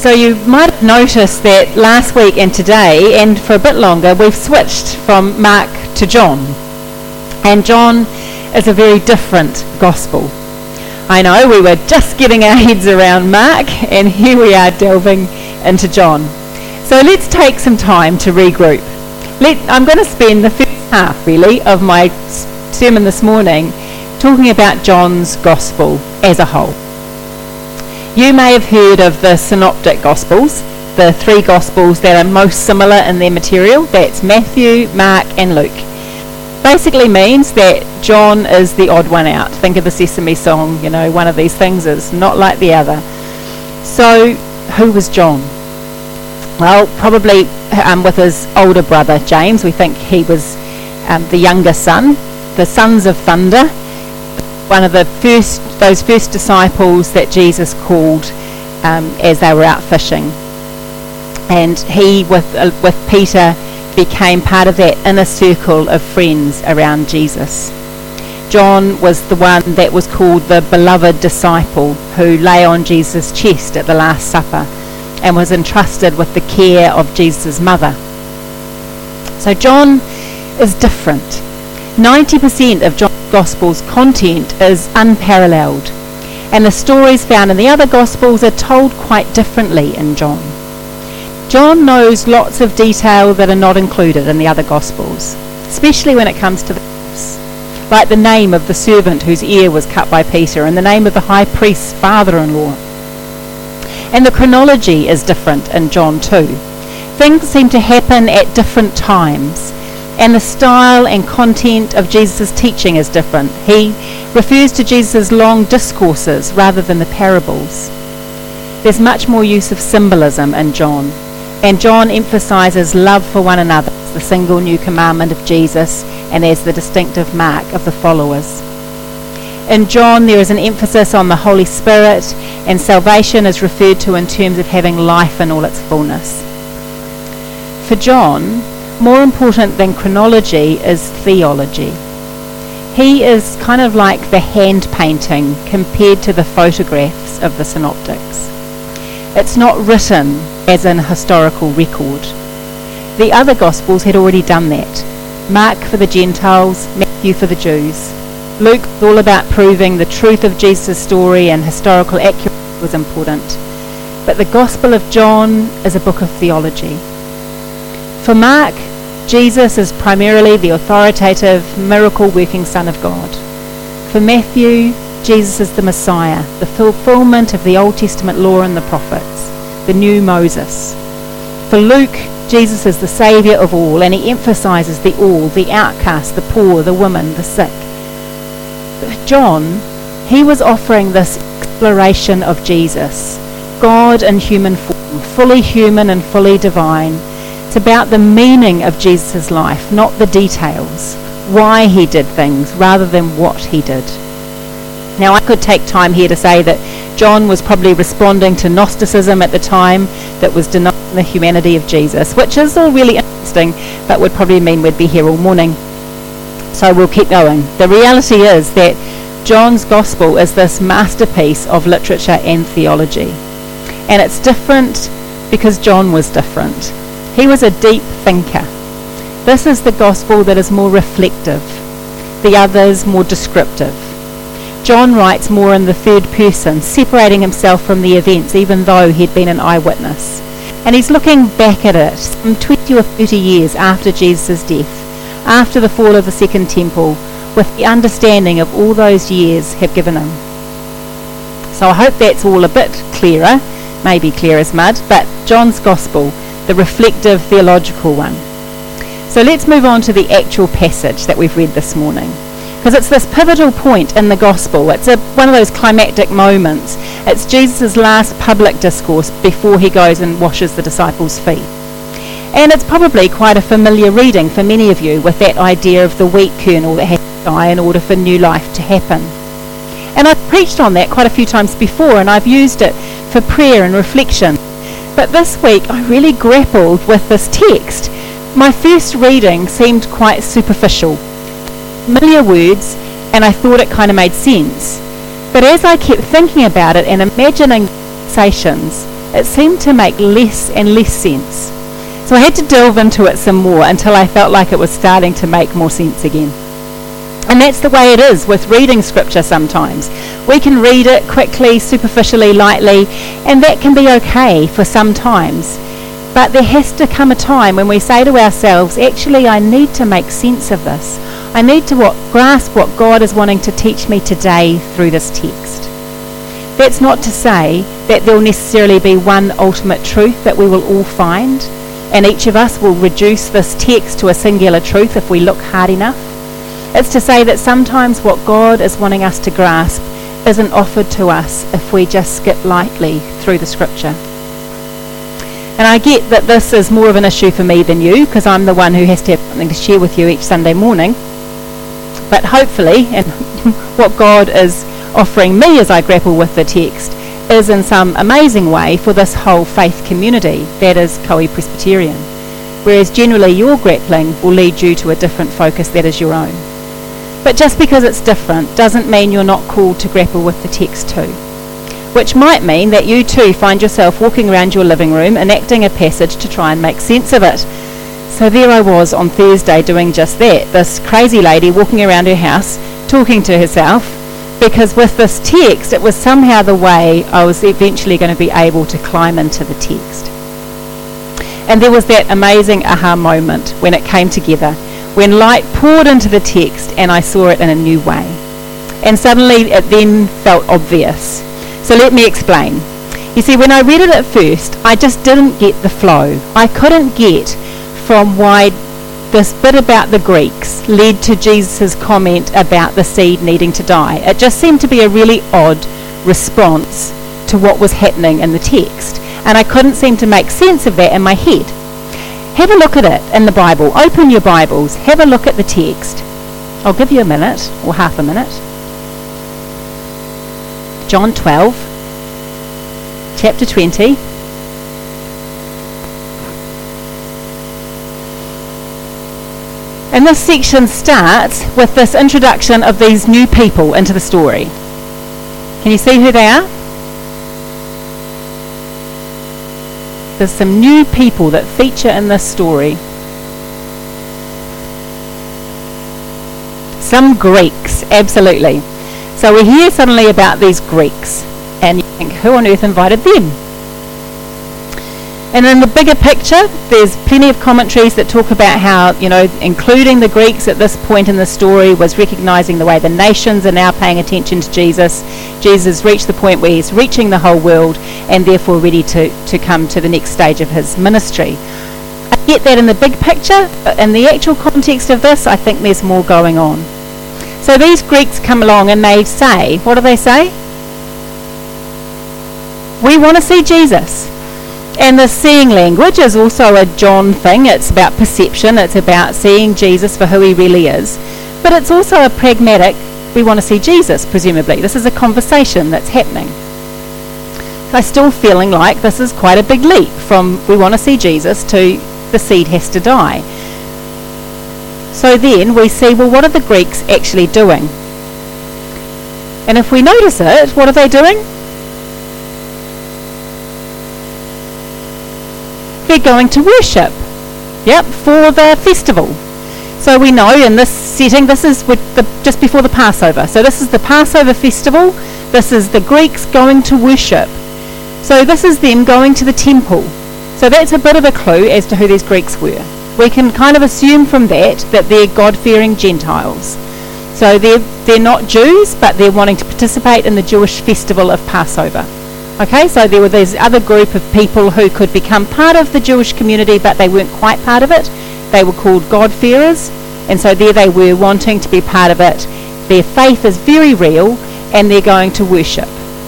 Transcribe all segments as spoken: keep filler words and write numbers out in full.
So you might have noticed that last week and today, and for a bit longer, we've switched from Mark to John. And John is a very different gospel. I know, we were just getting our heads around Mark, and here we are delving into John. So let's take some time to regroup. Let, I'm going to spend the first half, really, of my sermon this morning talking about John's gospel as a whole. You may have heard of the synoptic gospels, the three gospels that are most similar in their material. That's Matthew, Mark and Luke. Basically means that John is the odd one out. Think of the Sesame song, you know, one of these things is not like the other. So who was John? Well, probably um, with his older brother James. We think he was um, the younger son, the sons of thunder, one of the first, those first disciples that Jesus called um, as they were out fishing. And he, with uh, with Peter, became part of that inner circle of friends around Jesus. John was the one that was called the beloved disciple, who lay on Jesus' chest at the Last Supper and was entrusted with the care of Jesus' mother. So John is different. ninety percent of John's Gospel's content is unparalleled, and the stories found in the other Gospels are told quite differently in John. John knows lots of detail that are not included in the other Gospels, especially when it comes to the gifts, like the name of the servant whose ear was cut by Peter and the name of the high priest's father-in-law. And the chronology is different in John too. Things seem to happen at different times, and the style and content of Jesus' teaching is different. He refers to Jesus' long discourses rather than the parables. There's much more use of symbolism in John, and John emphasises love for one another as the single new commandment of Jesus and as the distinctive mark of the followers. In John, there is an emphasis on the Holy Spirit, and salvation is referred to in terms of having life in all its fullness. For John, more important than chronology is theology. He is kind of like the hand painting compared to the photographs of the synoptics. It's not written as an historical record. The other Gospels had already done that. Mark for the Gentiles, Matthew for the Jews. Luke was all about proving the truth of Jesus' story, and historical accuracy was important. But the Gospel of John is a book of theology. For Mark, Jesus is primarily the authoritative, miracle-working Son of God. For Matthew, Jesus is the Messiah, the fulfillment of the Old Testament law and the prophets, the new Moses. For Luke, Jesus is the Saviour of all, and he emphasises the all, the outcast, the poor, the women, the sick. But for John, he was offering this exploration of Jesus, God in human form, fully human and fully divine. It's about the meaning of Jesus' life, not the details, why he did things rather than what he did. Now, I could take time here to say that John was probably responding to Gnosticism at the time that was denying the humanity of Jesus, which is all really interesting, but would probably mean we'd be here all morning. So we'll keep going. The reality is that John's Gospel is this masterpiece of literature and theology. And it's different because John was different. He was a deep thinker. This is the gospel that is more reflective, the others more descriptive. John writes more in the third person, separating himself from the events even though he'd been an eyewitness. And he's looking back at it some twenty or thirty years after Jesus' death, after the fall of the Second Temple, with the understanding of all those years have given him. So I hope that's all a bit clearer, maybe clear as mud, but John's gospel, the reflective theological one. So let's move on to the actual passage that we've read this morning, because it's this pivotal point in the gospel. It's a, one of those climactic moments. It's Jesus' last public discourse before he goes and washes the disciples' feet. And it's probably quite a familiar reading for many of you, with that idea of the wheat kernel that has to die in order for new life to happen. And I've preached on that quite a few times before, and I've used it for prayer and reflection. But this week I really grappled with this text. My first reading seemed quite superficial, familiar words, and I thought it kind of made sense. But as I kept thinking about it and imagining conversations, it seemed to make less and less sense. So I had to delve into it some more until I felt like it was starting to make more sense again. And that's the way it is with reading scripture sometimes. We can read it quickly, superficially, lightly, and that can be okay for some times. But there has to come a time when we say to ourselves, actually, I need to make sense of this. I need to what, grasp what God is wanting to teach me today through this text. That's not to say that there will necessarily be one ultimate truth that we will all find, and each of us will reduce this text to a singular truth if we look hard enough. It's to say that sometimes what God is wanting us to grasp isn't offered to us if we just skip lightly through the scripture. And I get that this is more of an issue for me than you, because I'm the one who has to have something to share with you each Sunday morning. But hopefully, and what God is offering me as I grapple with the text, is in some amazing way for this whole faith community that is Koe Presbyterian. Whereas generally your grappling will lead you to a different focus that is your own. But just because it's different doesn't mean you're not called to grapple with the text too. Which might mean that you too find yourself walking around your living room enacting a passage to try and make sense of it. So there I was on Thursday doing just that, this crazy lady walking around her house talking to herself, because with this text it was somehow the way I was eventually going to be able to climb into the text. And there was that amazing aha moment when it came together, when light poured into the text and I saw it in a new way. And suddenly it then felt obvious. So let me explain. You see, when I read it at first, I just didn't get the flow. I couldn't get from why this bit about the Greeks led to Jesus' comment about the seed needing to die. It just seemed to be a really odd response to what was happening in the text. And I couldn't seem to make sense of that in my head. Have a look at it in the Bible. Open your Bibles. Have a look at the text. I'll give you a minute or half a minute. John twelve, chapter twenty. And this section starts with this introduction of these new people into the story. Can you see who they are? There's some new people that feature in this story. Some Greeks, absolutely. So we hear suddenly about these Greeks, and you think, who on earth invited them? And in the bigger picture, there's plenty of commentaries that talk about how, you know, including the Greeks at this point in the story was recognizing the way the nations are now paying attention to Jesus. Jesus reached the point where he's reaching the whole world and therefore ready to, to come to the next stage of his ministry. I get that in the big picture, but in the actual context of this, I think there's more going on. So these Greeks come along and they say, what do they say? We want to see Jesus. And the seeing language is also a John thing. It's about perception. It's about seeing Jesus for who he really is. But it's also a pragmatic, we want to see Jesus, presumably. This is a conversation that's happening. I'm still feeling like this is quite a big leap from we want to see Jesus to the seed has to die. So then we see, well, what are the Greeks actually doing? And if we notice it, what are they doing? They're going to worship, yep, for the festival. So we know in this setting, this is with the, just before the Passover. So this is the Passover festival. This is the Greeks going to worship. So this is them going to the temple. So that's a bit of a clue as to who these Greeks were. We can kind of assume from that that they're God-fearing Gentiles. So they're, they're not Jews, but they're wanting to participate in the Jewish festival of Passover. Okay, so there were this other group of people who could become part of the Jewish community, but they weren't quite part of it. They were called God-fearers, and so there they were wanting to be part of it. Their faith is very real, and they're going to worship.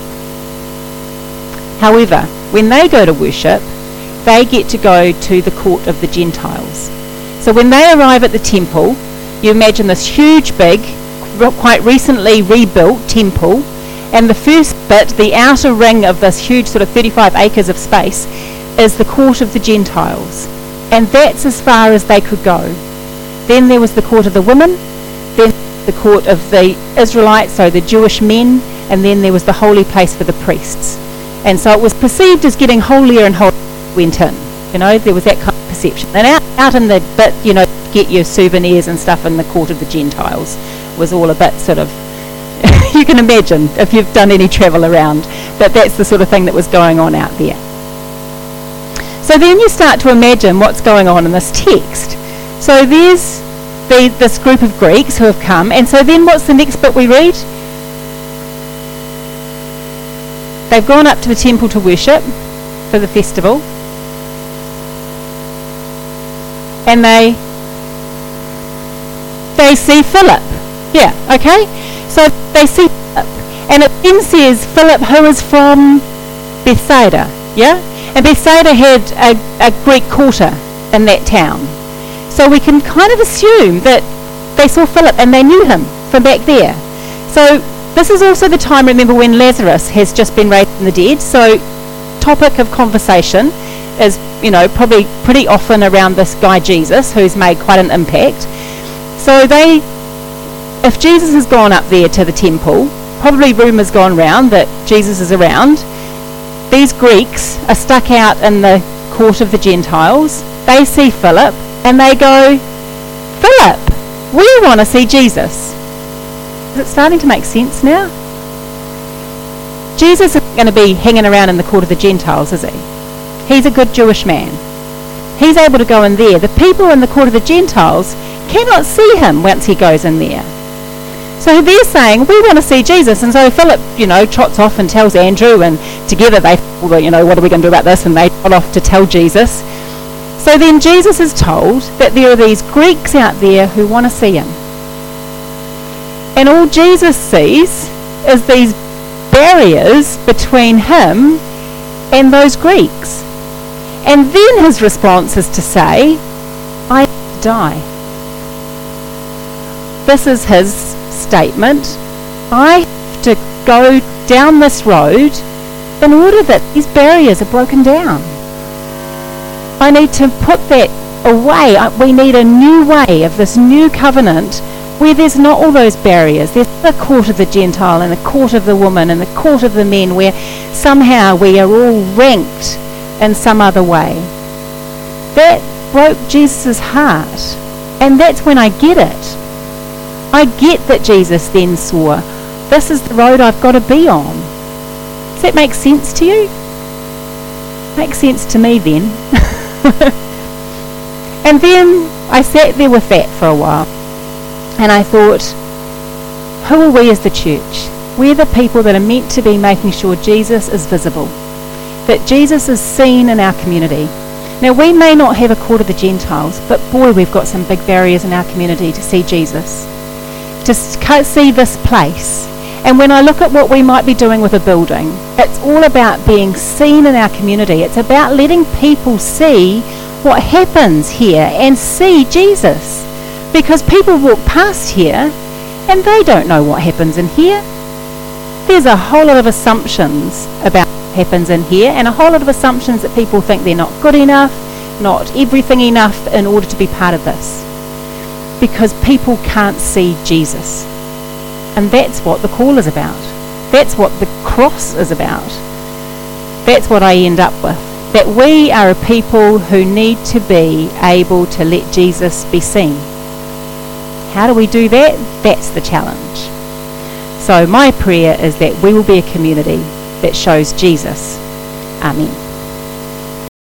However, when they go to worship, they get to go to the court of the Gentiles. So when they arrive at the temple, you imagine this huge, big, quite recently rebuilt temple, and the first bit, the outer ring of this huge sort of thirty-five acres of space, is the court of the Gentiles. And that's as far as they could go. Then there was the court of the women, then the court of the Israelites, so the Jewish men, and then there was the holy place for the priests. And so it was perceived as getting holier and holier went in. You know, there was that kind of perception. And out, out in the bit, you know, get your souvenirs and stuff in the court of the Gentiles was all a bit sort of, you can imagine if you've done any travel around, that that's the sort of thing that was going on out there. So then you start to imagine what's going on in this text. So there's the, this group of Greeks who have come, and so then what's the next bit we read? They've gone up to the temple to worship for the festival, and they they see Philip. Yeah, okay? So they see Philip, and it then says Philip, who is from Bethsaida, yeah? And Bethsaida had a, a Greek quarter in that town. So we can kind of assume that they saw Philip and they knew him from back there. So this is also the time, remember, when Lazarus has just been raised from the dead. So topic of conversation is, you know, probably pretty often around this guy Jesus, who's made quite an impact. So they, if Jesus has gone up there to the temple, probably rumours gone round that Jesus is around. These Greeks are stuck out in the court of the Gentiles. They see Philip and they go, Philip, we want to see Jesus. Is it starting to make sense now? Jesus isn't going to be hanging around in the court of the Gentiles, is he? He's a good Jewish man. He's able to go in there. The people in the court of the Gentiles cannot see him once he goes in there. So they're saying, we want to see Jesus. And so Philip, you know, trots off and tells Andrew, and together they, well, you know, what are we going to do about this? And they trot off to tell Jesus. So then Jesus is told that there are these Greeks out there who want to see him. And all Jesus sees is these barriers between him and those Greeks. And then his response is to say, I die. This is his statement. I have to go down this road in order that these barriers are broken down. I need to put that away. We need a new way of this new covenant where there's not all those barriers. There's the court of the Gentile and the court of the woman and the court of the men, where somehow we are all ranked in some other way. That broke Jesus' heart, and that's when I get it. I get that Jesus then saw, this is the road I've got to be on. Does that make sense to you? Makes sense to me then. And then I sat there with that for a while, and I thought, who are we as the church? We're the people that are meant to be making sure Jesus is visible, that Jesus is seen in our community. Now, we may not have a court of the Gentiles, but boy, we've got some big barriers in our community to see Jesus, to see this place. And when I look at what we might be doing with a building, it's all about being seen in our community. It's about letting people see what happens here and see Jesus. Because people walk past here and they don't know what happens in here. There's a whole lot of assumptions about what happens in here, and a whole lot of assumptions that people think they're not good enough, not everything enough in order to be part of this. Because people can't see Jesus. And that's what the call is about. That's what the cross is about. That's what I end up with. That we are a people who need to be able to let Jesus be seen. How do we do that? That's the challenge. So my prayer is that we will be a community that shows Jesus. Amen.